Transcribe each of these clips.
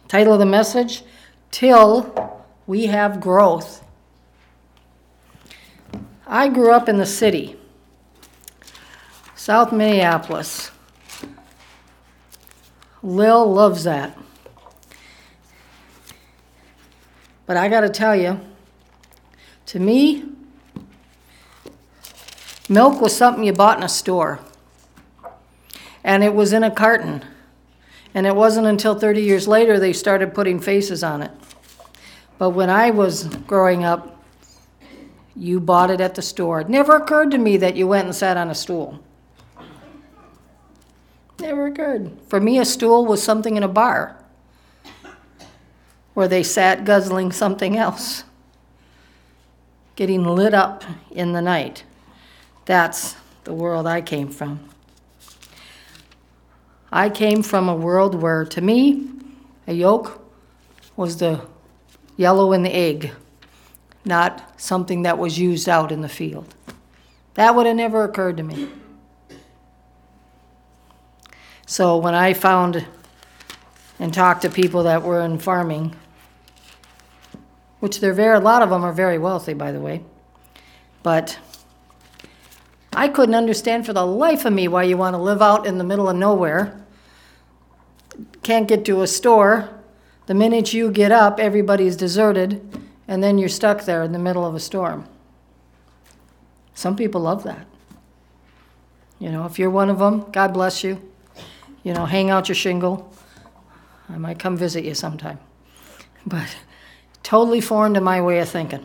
Title of the message, Till We Have Growth. I grew up in the city, South Minneapolis. Lil loves that. But I got to tell you, to me, milk was something you bought in a store. And it was in a carton. And it wasn't until 30 years later they started putting faces on it. But when I was growing up, you bought it at the store. It never occurred to me that you went and sat on a stool. Never occurred. For me, a stool was something in a bar where they sat guzzling something else, getting lit up in the night. That's the world I came from. I came from a world where, to me, a yolk was the yellow in the egg, not something that was used out in the field. That would have never occurred to me. So when I found and talked to people that were in farming, which a lot of them are very wealthy, by the way, but I couldn't understand for the life of me why you want to live out in the middle of nowhere, can't get to a store. The minute you get up, everybody's deserted, and then you're stuck there in the middle of a storm. Some people love that. If you're one of them, God bless you. Hang out your shingle. I might come visit you sometime. But totally foreign to my way of thinking.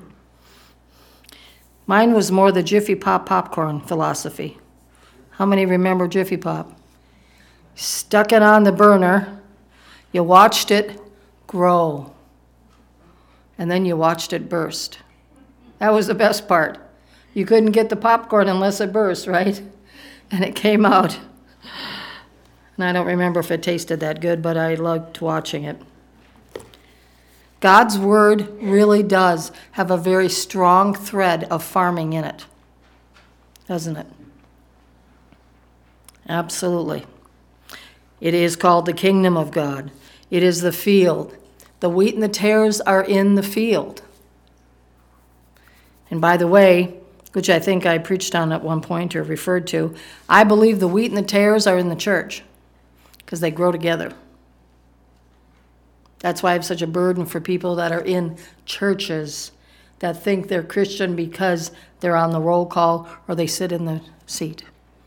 Mine was more the Jiffy Pop popcorn philosophy. How many remember Jiffy Pop? Stuck it on the burner. You watched it grow. And then you watched it burst. That was the best part. You couldn't get the popcorn unless it burst, right? And it came out. And I don't remember if it tasted that good, but I loved watching it. God's word really does have a very strong thread of farming in it, doesn't it? Absolutely. It is called the kingdom of God. It is the field. The wheat and the tares are in the field. And by the way, which I think I preached on at one point or referred to, I believe the wheat and the tares are in the church because they grow together. That's why I have such a burden for people that are in churches that think they're Christian because they're on the roll call or they sit in the seat.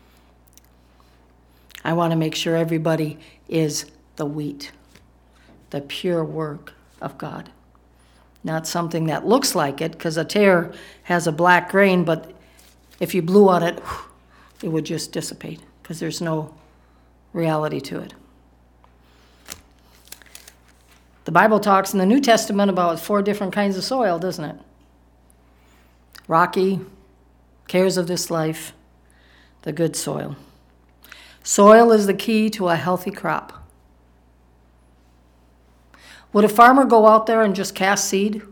I want to make sure everybody is the wheat, the pure work of God. Not something that looks like it, because a tare has a black grain, but if you blew on it, it would just dissipate because there's no reality to it. The Bible talks in the New Testament about 4 different kinds of soil, doesn't it? Rocky, cares of this life, the good soil. Soil is the key to a healthy crop. Would a farmer go out there and just cast seed?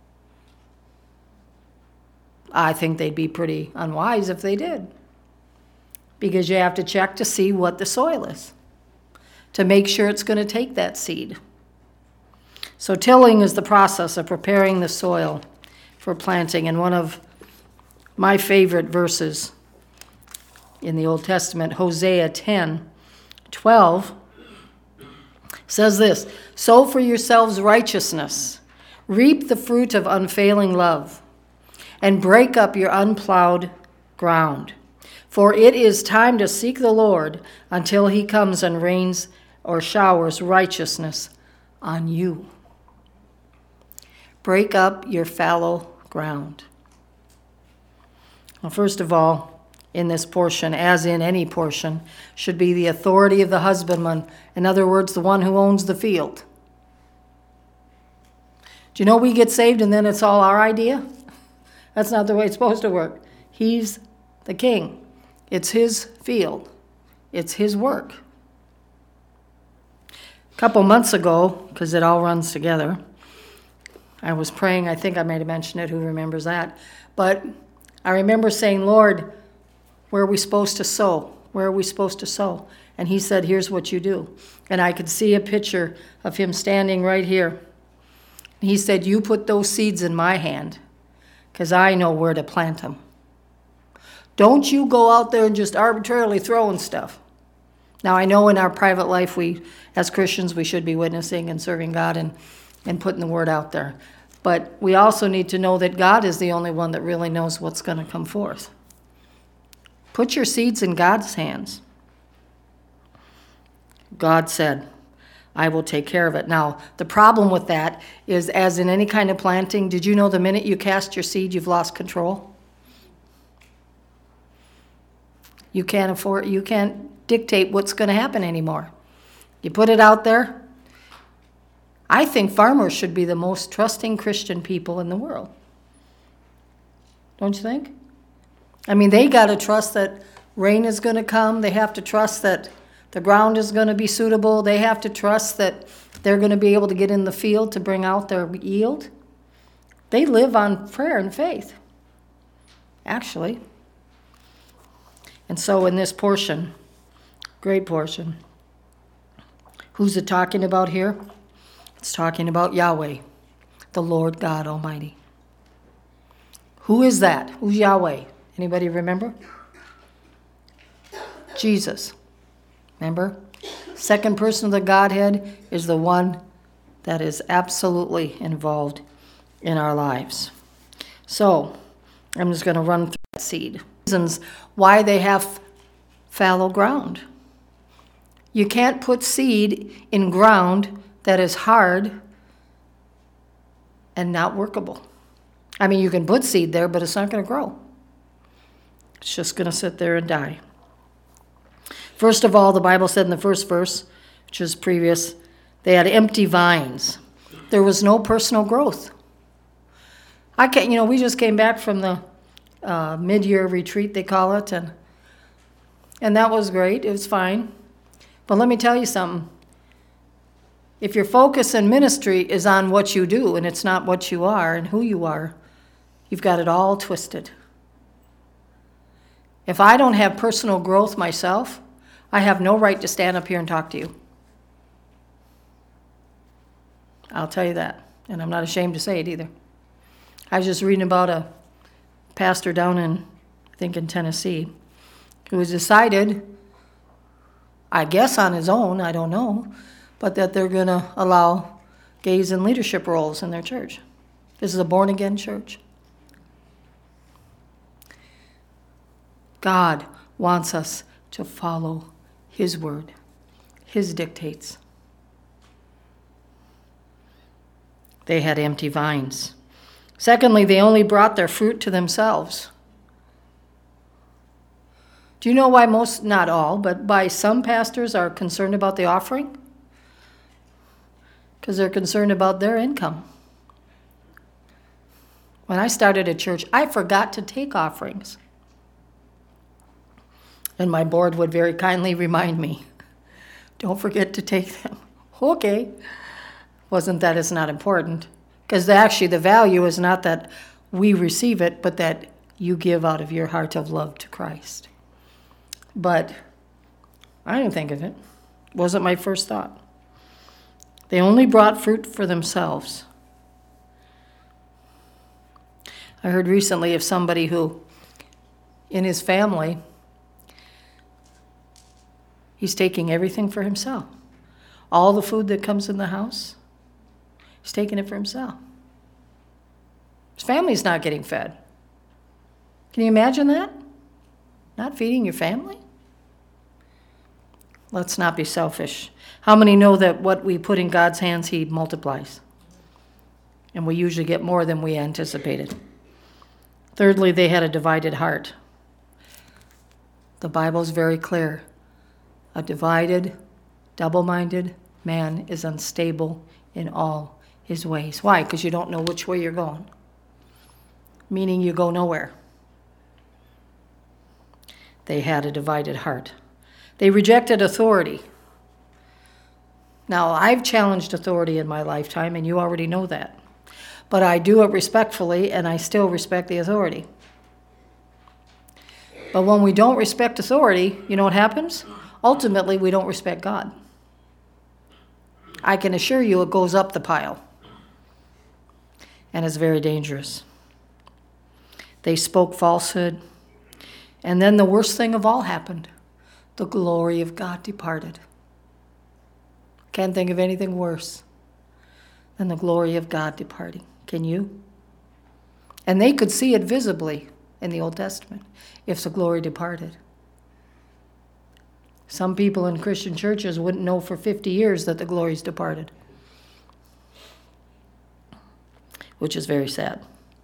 I think they'd be pretty unwise if they did. Because you have to check to see what the soil is, to make sure it's going to take that seed. So tilling is the process of preparing the soil for planting. And one of my favorite verses in the Old Testament, Hosea 10:12, says this: "Sow for yourselves righteousness, reap the fruit of unfailing love, and break up your unplowed ground. For it is time to seek the Lord until he comes and rains or showers righteousness on you." Break up your fallow ground. Well, first of all, in this portion, as in any portion, should be the authority of the husbandman. In other words, the one who owns the field. Do you know we get saved and then it's all our idea? That's not the way it's supposed to work. He's the king. It's his field. It's his work. A couple months ago, because it all runs together, I was praying. I think I might have mentioned it. Who remembers that? But I remember saying, Lord, where are we supposed to sow? Where are we supposed to sow? And he said, here's what you do. And I could see a picture of him standing right here. He said, you put those seeds in my hand, because I know where to plant them. Don't you go out there and just arbitrarily throwing stuff. Now, I know in our private life, as Christians, we should be witnessing and serving God and putting the word out there. But we also need to know that God is the only one that really knows what's going to come forth. Put your seeds in God's hands. God said, I will take care of it. Now, the problem with that is, as in any kind of planting, did you know the minute you cast your seed, you've lost control? You can't dictate what's going to happen anymore. You put it out there. I think farmers should be the most trusting Christian people in the world. Don't you think? I mean, they got to trust that rain is going to come. They have to trust that the ground is going to be suitable. They have to trust that they're going to be able to get in the field to bring out their yield. They live on prayer and faith, actually. And so in this portion, great portion, who's it talking about here? It's talking about Yahweh, the Lord God Almighty. Who is that? Who's Yahweh? Anybody remember? Jesus. Remember? Second person of the Godhead is the one that is absolutely involved in our lives. So, I'm just going to run through that seed. Reasons why they have fallow ground. You can't put seed in ground that is hard and not workable. I mean, you can put seed there, but it's not going to grow. It's just going to sit there and die. First of all, the Bible said in the first verse, which is previous, they had empty vines. There was no personal growth. We just came back from the mid-year retreat, they call it, and that was great. It was fine. But let me tell you something. If your focus in ministry is on what you do and it's not what you are and who you are, you've got it all twisted. If I don't have personal growth myself, I have no right to stand up here and talk to you. I'll tell you that, and I'm not ashamed to say it either. I was just reading about a pastor down in Tennessee, who has decided, I guess on his own, I don't know, but that they're going to allow gays in leadership roles in their church. This is a born-again church. God wants us to follow His word, His dictates. They had empty vines. Secondly, they only brought their fruit to themselves. Do you know why most, not all, but by some pastors are concerned about the offering? Because they're concerned about their income. When I started a church, I forgot to take offerings. And my board would very kindly remind me, don't forget to take them. Okay. Wasn't that it's not important. Because actually the value is not that we receive it, but that you give out of your heart of love to Christ. But I didn't think of it. It wasn't my first thought. They only brought fruit for themselves. I heard recently of somebody who, in his family, he's taking everything for himself. All the food that comes in the house, he's taking it for himself. His family's not getting fed. Can you imagine that? Not feeding your family? Let's not be selfish. How many know that what we put in God's hands, He multiplies? And we usually get more than we anticipated. Thirdly, they had a divided heart. The Bible is very clear. A divided, double-minded man is unstable in all his ways. Why? Because you don't know which way you're going. Meaning you go nowhere. They had a divided heart. They rejected authority. Now, I've challenged authority in my lifetime, and you already know that. But I do it respectfully, and I still respect the authority. But when we don't respect authority, you know what happens? ultimately we don't respect God. I can assure you it goes up the pile. And it's very dangerous. They spoke falsehood. And then the worst thing of all happened. The glory of God departed. Can't think of anything worse than the glory of God departing. Can you? And they could see it visibly in the Old Testament if the glory departed. Some people in Christian churches wouldn't know for 50 years that the glory's departed, which is very sad.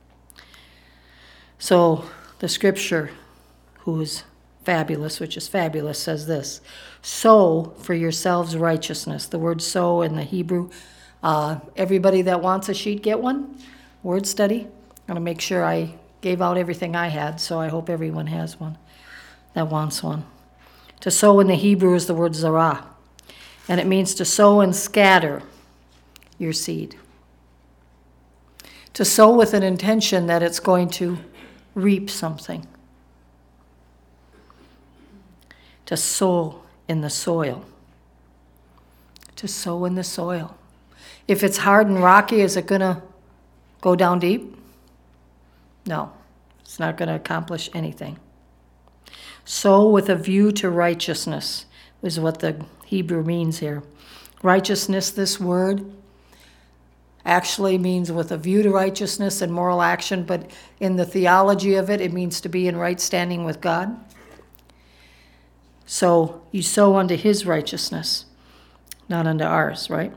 So the scripture, who is fabulous, which is fabulous, says this: sow for yourselves righteousness. The word sow in the Hebrew, everybody that wants a sheet, get one. Word study. I'm going to make sure I gave out everything I had, so I hope everyone has one that wants one. To sow in the Hebrew is the word zarah, and it means to sow and scatter your seed. To sow with an intention that it's going to reap something. To sow in the soil. To sow in the soil. If it's hard and rocky, is it going to go down deep? No, it's not going to accomplish anything. Sow with a view to righteousness is what the Hebrew means here. Righteousness, this word, actually means with a view to righteousness and moral action, but in the theology of it, it means to be in right standing with God. So you sow unto his righteousness, not unto ours, right?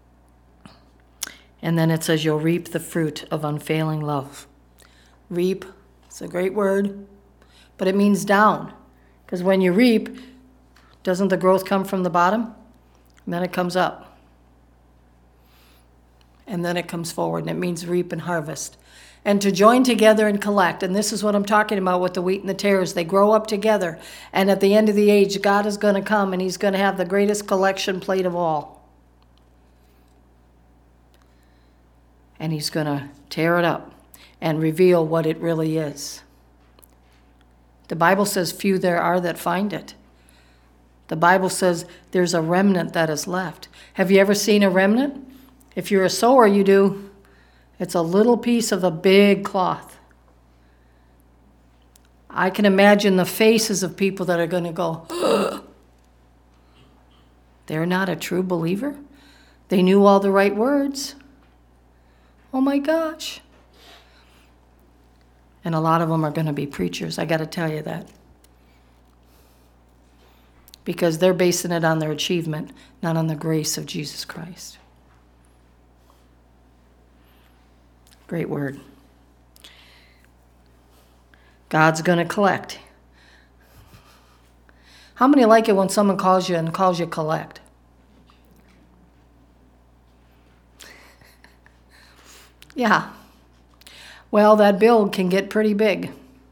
And then it says you'll reap the fruit of unfailing love. Reap, it's a great word, but it means down. Because when you reap, doesn't the growth come from the bottom? And then it comes up. And then it comes forward, and it means reap and harvest. And to join together and collect, and this is what I'm talking about with the wheat and the tares. They grow up together, and at the end of the age, God is going to come, and he's going to have the greatest collection plate of all. And he's going to tear it up and reveal what it really is. The Bible says few there are that find it. The Bible says there's a remnant that is left. Have you ever seen a remnant? If you're a sower, you do. It's a little piece of a big cloth. I can imagine the faces of people that are going to go, ugh. They're not a true believer? They knew all the right words. Oh my gosh. And a lot of them are going to be preachers, I got to tell you that. Because they're basing it on their achievement, not on the grace of Jesus Christ. Great word. God's going to collect. How many like it when someone calls you and calls you collect? Yeah. Well, that bill can get pretty big.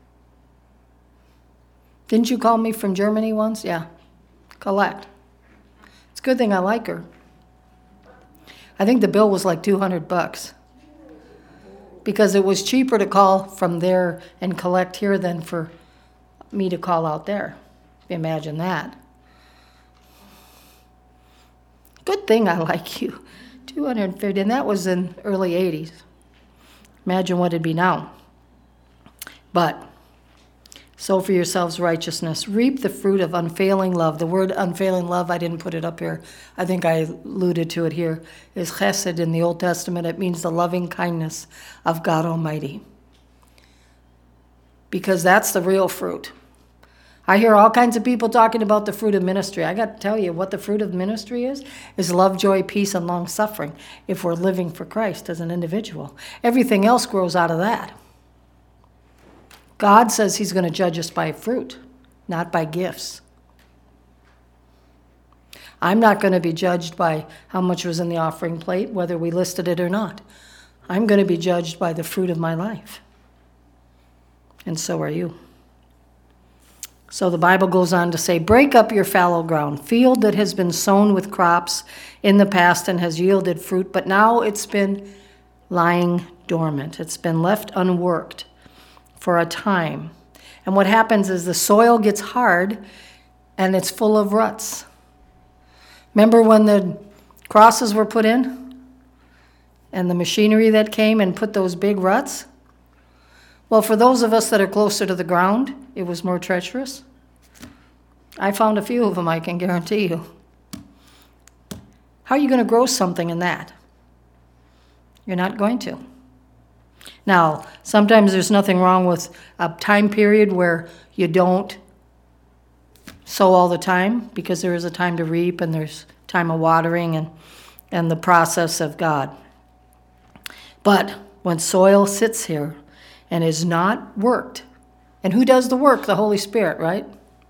Didn't you call me from Germany once? Yeah. Collect. It's a good thing I like her. I think the bill was like $200 because it was cheaper to call from there and collect here than for me to call out there. Imagine that. Good thing I like you. $250, and that was in early 80s. Imagine what it'd be now. But sow for yourselves righteousness. Reap the fruit of unfailing love. The word unfailing love, I didn't put it up here. I think I alluded to it here. Is chesed in the Old Testament. It means the loving kindness of God Almighty. Because that's the real fruit. I hear all kinds of people talking about the fruit of ministry. I got to tell you what the fruit of ministry is love, joy, peace, and long suffering if we're living for Christ as an individual. Everything else grows out of that. God says he's going to judge us by fruit, not by gifts. I'm not going to be judged by how much was in the offering plate, whether we listed it or not. I'm going to be judged by the fruit of my life. And so are you. So the Bible goes on to say, break up your fallow ground, field that has been sown with crops in the past and has yielded fruit, but now it's been lying dormant. It's been left unworked for a time. And what happens is the soil gets hard and it's full of ruts. Remember when the crosses were put in? And the machinery that came and put those big ruts? Well, for those of us that are closer to the ground, it was more treacherous. I found a few of them, I can guarantee you. How are you going to grow something in that? You're not going to. Now, sometimes there's nothing wrong with a time period where you don't sow all the time, because there is a time to reap and there's time of watering and the process of God. But when soil sits here and is not worked, and who does the work? The Holy Spirit, right?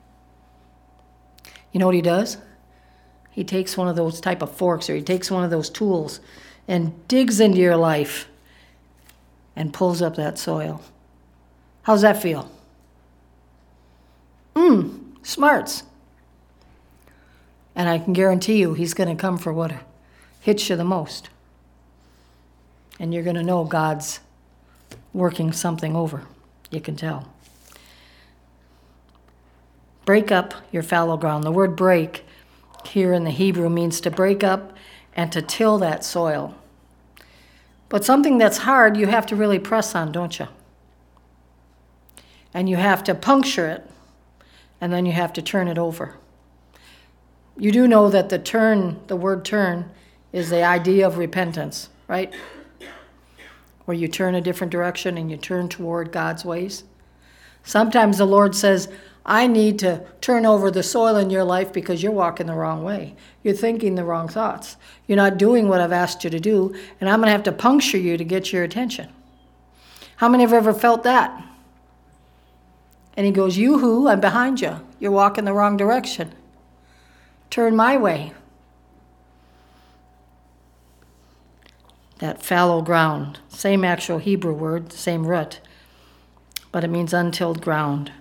You know what he does? He takes one of those type of forks, or he takes one of those tools and digs into your life and pulls up that soil. How's that feel? Smarts. And I can guarantee you he's going to come for what hits you the most. And you're going to know God's working something over. You can tell. Break up your fallow ground. The word break here in the Hebrew means to break up and to till that soil. But something that's hard, you have to really press on, don't you? And you have to puncture it, and then you have to turn it over. You do know that the word turn, is the idea of repentance, right? Where you turn a different direction and you turn toward God's ways. Sometimes the Lord says, I need to turn over the soil in your life because you're walking the wrong way. You're thinking the wrong thoughts. You're not doing what I've asked you to do, and I'm going to have to puncture you to get your attention. How many have ever felt that? And he goes, you who? I'm behind you. You're walking the wrong direction. Turn my way. That fallow ground, same actual Hebrew word, same root, but it means untilled ground.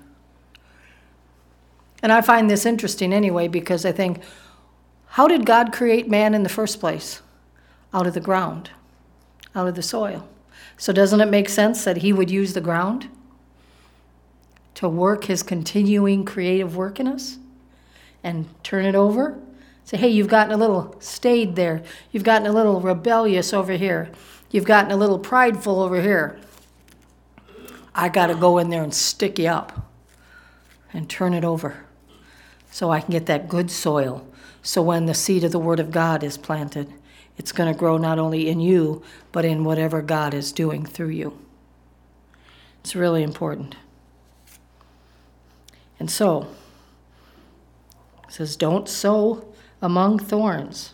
And I find this interesting anyway, because I think, how did God create man in the first place? Out of the ground, out of the soil. So doesn't it make sense that he would use the ground to work his continuing creative work in us and turn it over? Say, hey, you've gotten a little staid there. You've gotten a little rebellious over here. You've gotten a little prideful over here. I got to go in there and stick you up and turn it over so I can get that good soil. So when the seed of the Word of God is planted, it's going to grow not only in you, but in whatever God is doing through you. It's really important. And so, it says, don't sow among thorns.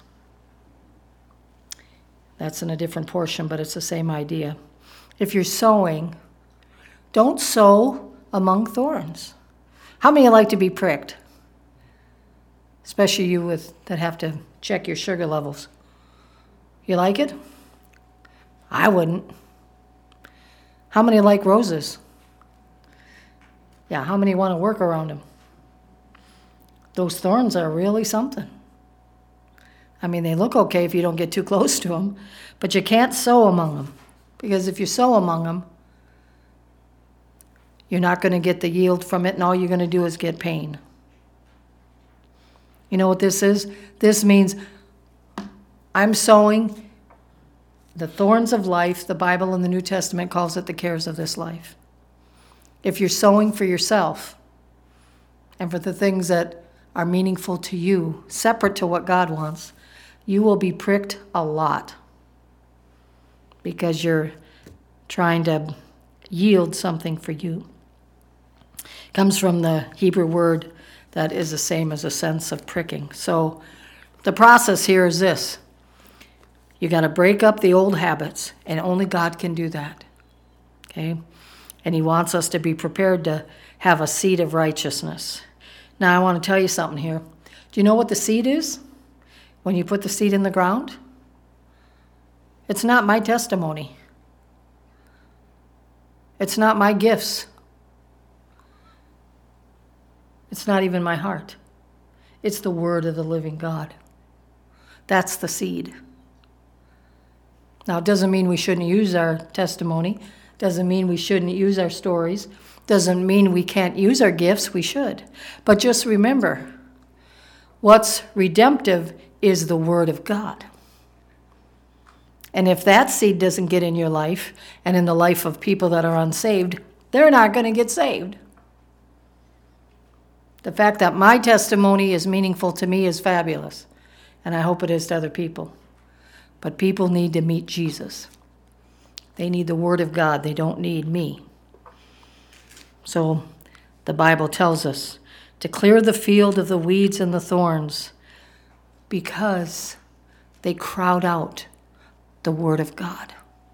That's in a different portion, but it's the same idea. If you're sowing, don't sow among thorns. How many like to be pricked? Especially you that have to check your sugar levels. You like it? I wouldn't. How many like roses? Yeah, how many want to work around them? Those thorns are really something. I mean, they look okay if you don't get too close to them, but you can't sow among them, because if you sow among them, you're not going to get the yield from it, and all you're going to do is get pain. You know what this is? This means I'm sowing the thorns of life. The Bible in the New Testament calls it the cares of this life. If you're sowing for yourself and for the things that are meaningful to you, separate to what God wants, you will be pricked a lot because you're trying to yield something for you. It comes from the Hebrew word that is the same as a sense of pricking. So the process here is this. You got to break up the old habits, and only God can do that. Okay? And he wants us to be prepared to have a seed of righteousness. Now I want to tell you something here. Do you know what the seed is? When you put the seed in the ground? It's not my testimony. It's not my gifts. It's not even my heart. It's the word of the living God. That's the seed. Now, it doesn't mean we shouldn't use our testimony. Doesn't mean we shouldn't use our stories. Doesn't mean we can't use our gifts. We should. But just remember, What's redemptive is the Word of God. And if that seed doesn't get in your life and in the life of people that are unsaved, they're not going to get saved. The fact that my testimony is meaningful to me is fabulous, and I hope it is to other people. But people need to meet Jesus. They need the Word of God. They don't need me. So the Bible tells us to clear the field of the weeds and the thorns because they crowd out the Word of God.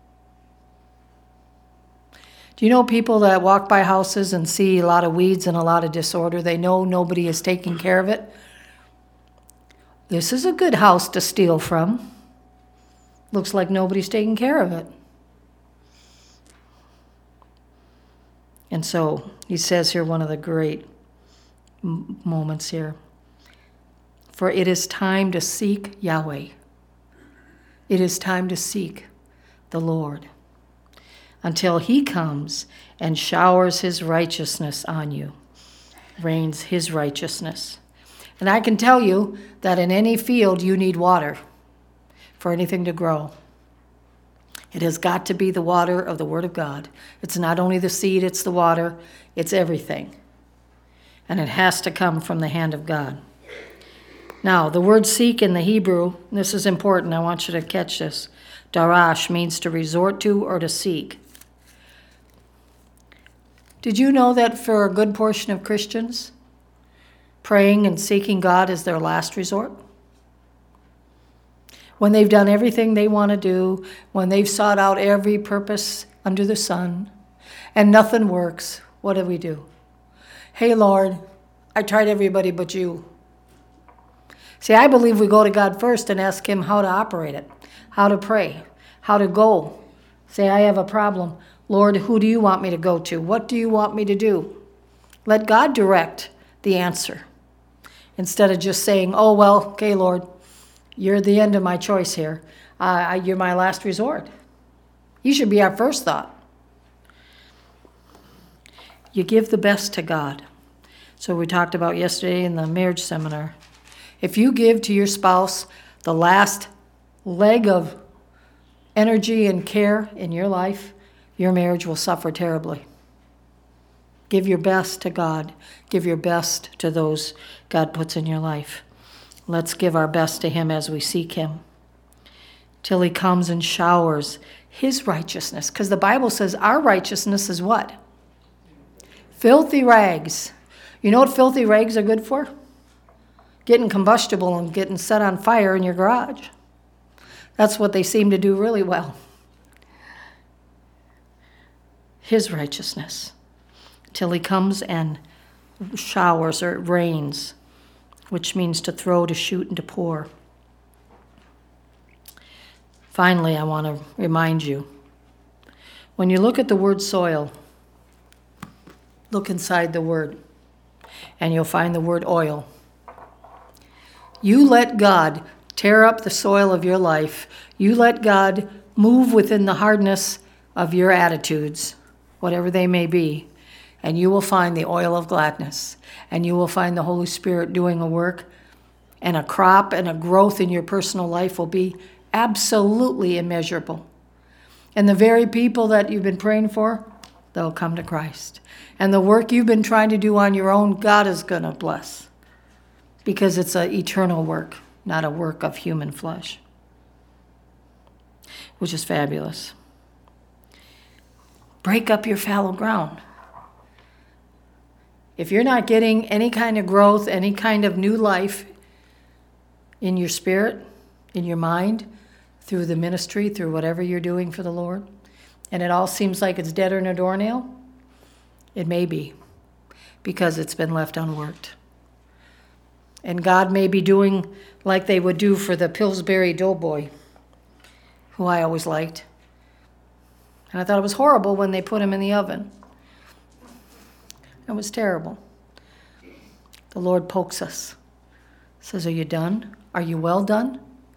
Do you know people that walk by houses and see a lot of weeds and a lot of disorder? They know nobody is taking care of it. This is a good house to steal from. Looks like nobody's taking care of it. And so he says here one of the great moments here. For it is time to seek Yahweh. It is time to seek the Lord until he comes and showers his righteousness on you, rains his righteousness. And I can tell you that in any field you need water for anything to grow. It has got to be the water of the Word of God. It's not only the seed, it's the water, it's everything. And it has to come from the hand of God. Now, the word seek in the Hebrew, this is important, I want you to catch this. Darash means to resort to or to seek. Did you know that for a good portion of Christians, praying and seeking God is their last resort? When they've done everything they want to do, when they've sought out every purpose under the sun, and nothing works, what do? Hey, Lord, I tried everybody but you. See, I believe we go to God first and ask him how to operate it, how to pray, how to go. Say, I have a problem. Lord, who do you want me to go to? What do you want me to do? Let God direct the answer instead of just saying, oh, well, okay, Lord, you're the end of my choice here. You're my last resort. You should be our first thought. You give the best to God. So we talked about yesterday in the marriage seminar. If you give to your spouse the last leg of energy and care in your life, your marriage will suffer terribly. Give your best to God. Give your best to those God puts in your life. Let's give our best to him as we seek him till he comes and showers his righteousness. Because the Bible says our righteousness is what? Filthy rags. You know what filthy rags are good for? Getting combustible and getting set on fire in your garage. That's what they seem to do really well. His righteousness. Till he comes and showers or it rains, which means to throw, to shoot, and to pour. Finally, I want to remind you, when you look at the word soil, look inside the word, and you'll find the word oil. You let God tear up the soil of your life. You let God move within the hardness of your attitudes, whatever they may be, and you will find the oil of gladness, and you will find the Holy Spirit doing a work, and a crop and a growth in your personal life will be absolutely immeasurable. And the very people that you've been praying for, they'll come to Christ. And the work you've been trying to do on your own, God is going to bless. Because it's an eternal work, not a work of human flesh. Which is fabulous. Break up your fallow ground. If you're not getting any kind of growth, any kind of new life in your spirit, in your mind, through the ministry, through whatever you're doing for the Lord, and it all seems like it's deader than a doornail, it may be because it's been left unworked. And God may be doing like they would do for the Pillsbury Doughboy, who I always liked. And I thought it was horrible when they put him in the oven. It was terrible. The Lord pokes us. Says, are you done? Are you well done?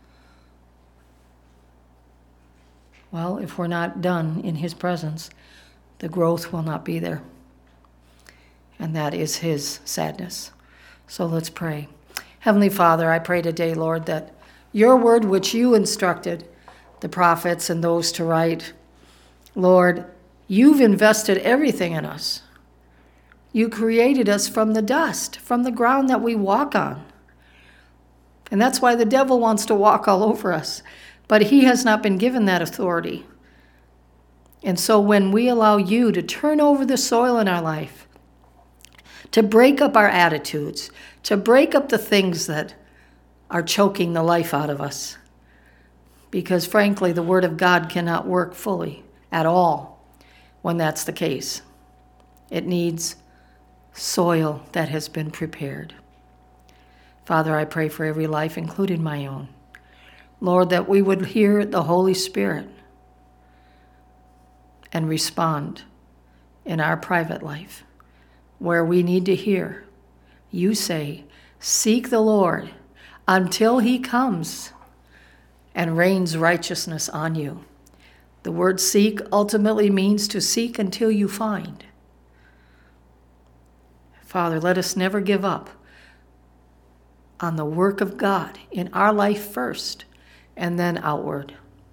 Well, if we're not done in his presence, the growth will not be there. And that is his sadness. So let's pray. Heavenly Father, I pray today, Lord, that your word which you instructed the prophets and those to write, Lord, you've invested everything in us. You created us from the dust, from the ground that we walk on. And that's why the devil wants to walk all over us. But he has not been given that authority. And so when we allow you to turn over the soil in our life, to break up our attitudes, to break up the things that are choking the life out of us, because frankly, the Word of God cannot work fully at all when that's the case. It needs soil that has been prepared. Father, I pray for every life, including my own. Lord, that we would hear the Holy Spirit and respond in our private life where we need to hear. You say, seek the Lord until he comes and rains righteousness on you. The word seek ultimately means to seek until you find. Father, let us never give up on the work of God in our life first and then outward.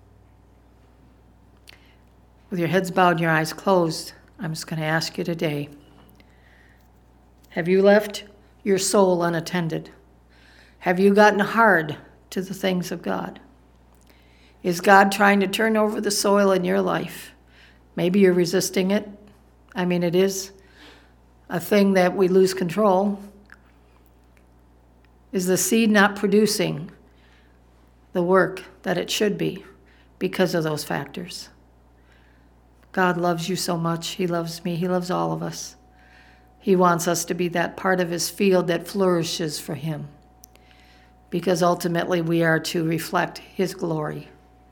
With your heads bowed and your eyes closed, I'm just going to ask you today, have you left your soul unattended? Have you gotten hard to the things of God? Is God trying to turn over the soil in your life? Maybe you're resisting it. I mean, it is a thing that we lose control. Is the seed not producing the work that it should be because of those factors? God loves you so much. He loves me. He loves all of us. He wants us to be that part of his field that flourishes for him, because ultimately we are to reflect his glory.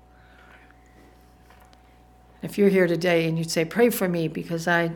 If you're here today and you'd say, pray for me because I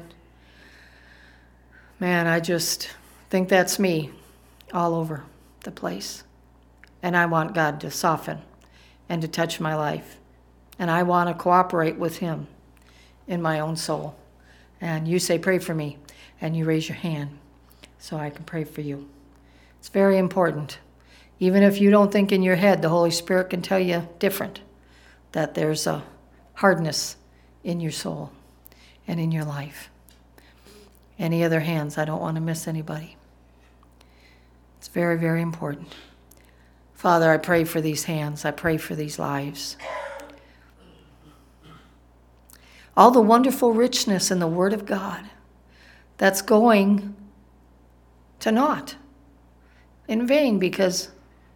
just think that's me all over the place. And I want God to soften and to touch my life. And I want to cooperate with him in my own soul. And you say, pray for me. And you raise your hand so I can pray for you. It's very important. Even if you don't think in your head, the Holy Spirit can tell you different, that there's a hardness in your soul and in your life. Any other hands? I don't want to miss anybody. It's very, very important. Father, I pray for these hands. I pray for these lives. All the wonderful richness in the Word of God that's going to naught in vain because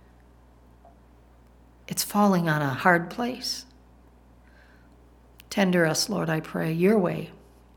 it's falling on a hard place. Tender us, Lord, I pray, your way.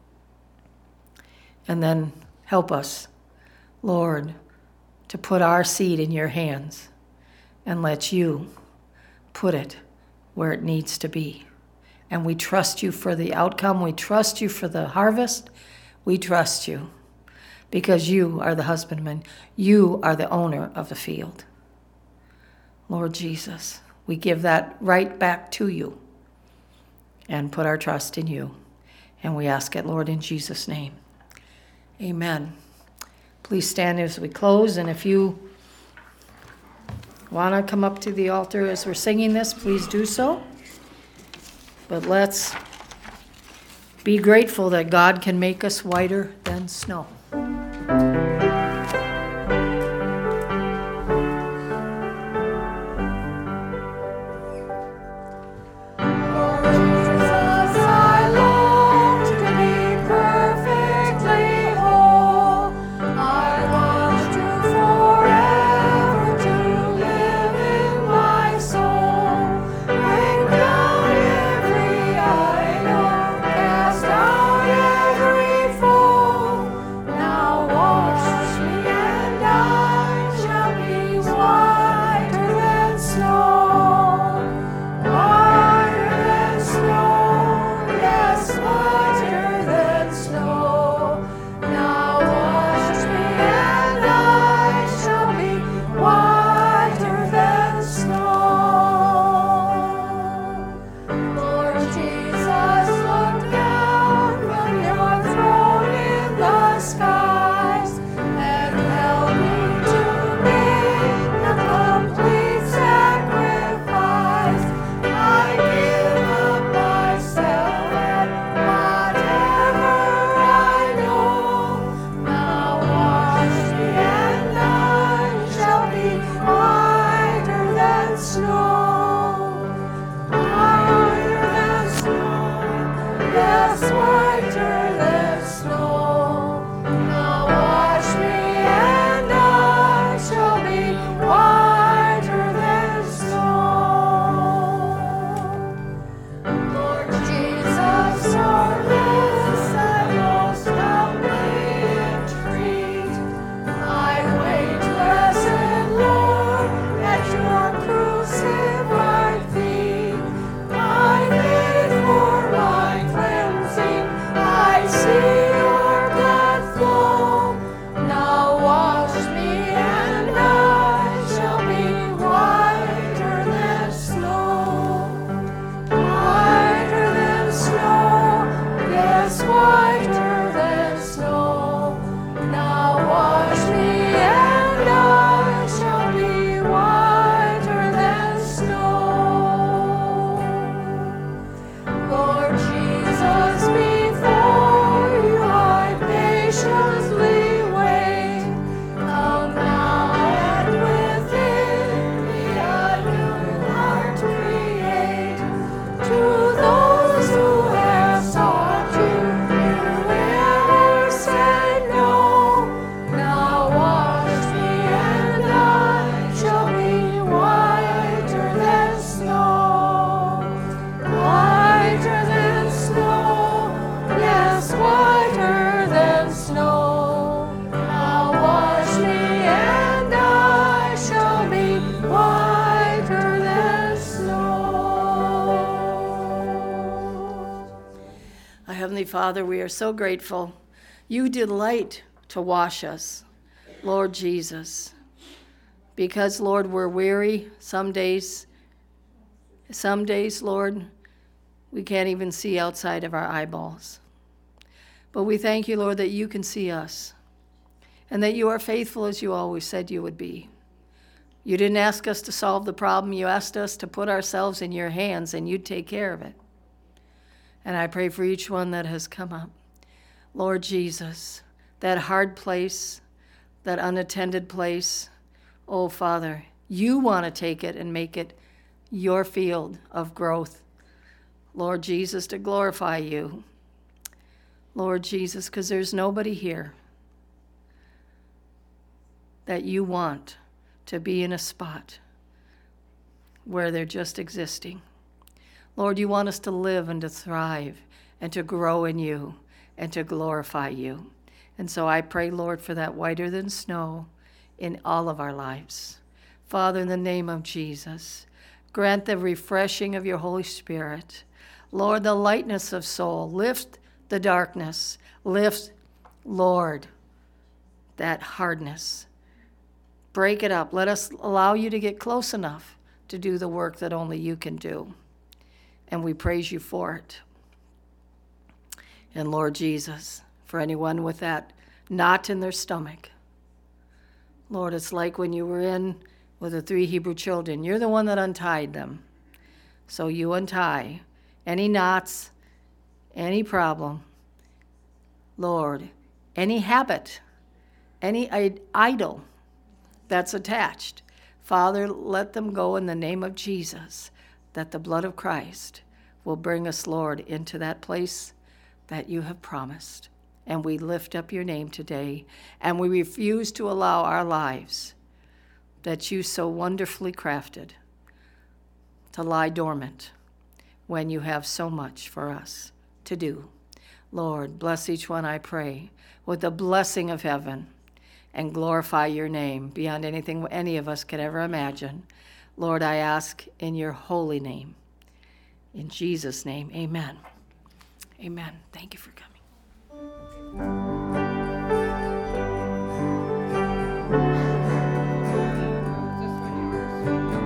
And then help us, Lord, to put our seed in your hands and let you put it where it needs to be. And we trust you for the outcome. We trust you for the harvest. We trust you because you are the husbandman. You are the owner of the field. Lord Jesus, we give that right back to you and put our trust in you. And we ask it, Lord, in Jesus' name. Amen. Please stand as we close. And if you want to come up to the altar as we're singing this, please do so. But let's be grateful that God can make us whiter than snow. Heavenly Father, we are so grateful. You delight to wash us, Lord Jesus, because, Lord, we're weary some days. Some days, Lord, we can't even see outside of our eyeballs. But we thank you, Lord, that you can see us and that you are faithful as you always said you would be. You didn't ask us to solve the problem. You asked us to put ourselves in your hands and you'd take care of it. And I pray for each one that has come up. Lord Jesus, that hard place, that unattended place, oh, Father, you want to take it and make it your field of growth. Lord Jesus, to glorify you. Lord Jesus, because there's nobody here that you want to be in a spot where they're just existing. Lord, you want us to live and to thrive and to grow in you and to glorify you. And so I pray, Lord, for that whiter than snow in all of our lives. Father, in the name of Jesus, grant the refreshing of your Holy Spirit. Lord, the lightness of soul. Lift the darkness. Lift, Lord, that hardness. Break it up. Let us allow you to get close enough to do the work that only you can do. And we praise you for it. And Lord Jesus, for anyone with that knot in their stomach, Lord, it's like when you were in with the 3 Hebrew children. You're the one that untied them. So you untie any knots, any problem, Lord, any habit, any idol that's attached. Father, let them go in the name of Jesus, that the blood of Christ will bring us, Lord, into that place that you have promised. And we lift up your name today, and we refuse to allow our lives that you so wonderfully crafted to lie dormant when you have so much for us to do. Lord, bless each one, I pray, with the blessing of heaven, and glorify your name beyond anything any of us could ever imagine. Lord, I ask in your holy name. In Jesus' name, amen. Amen. Thank you for coming.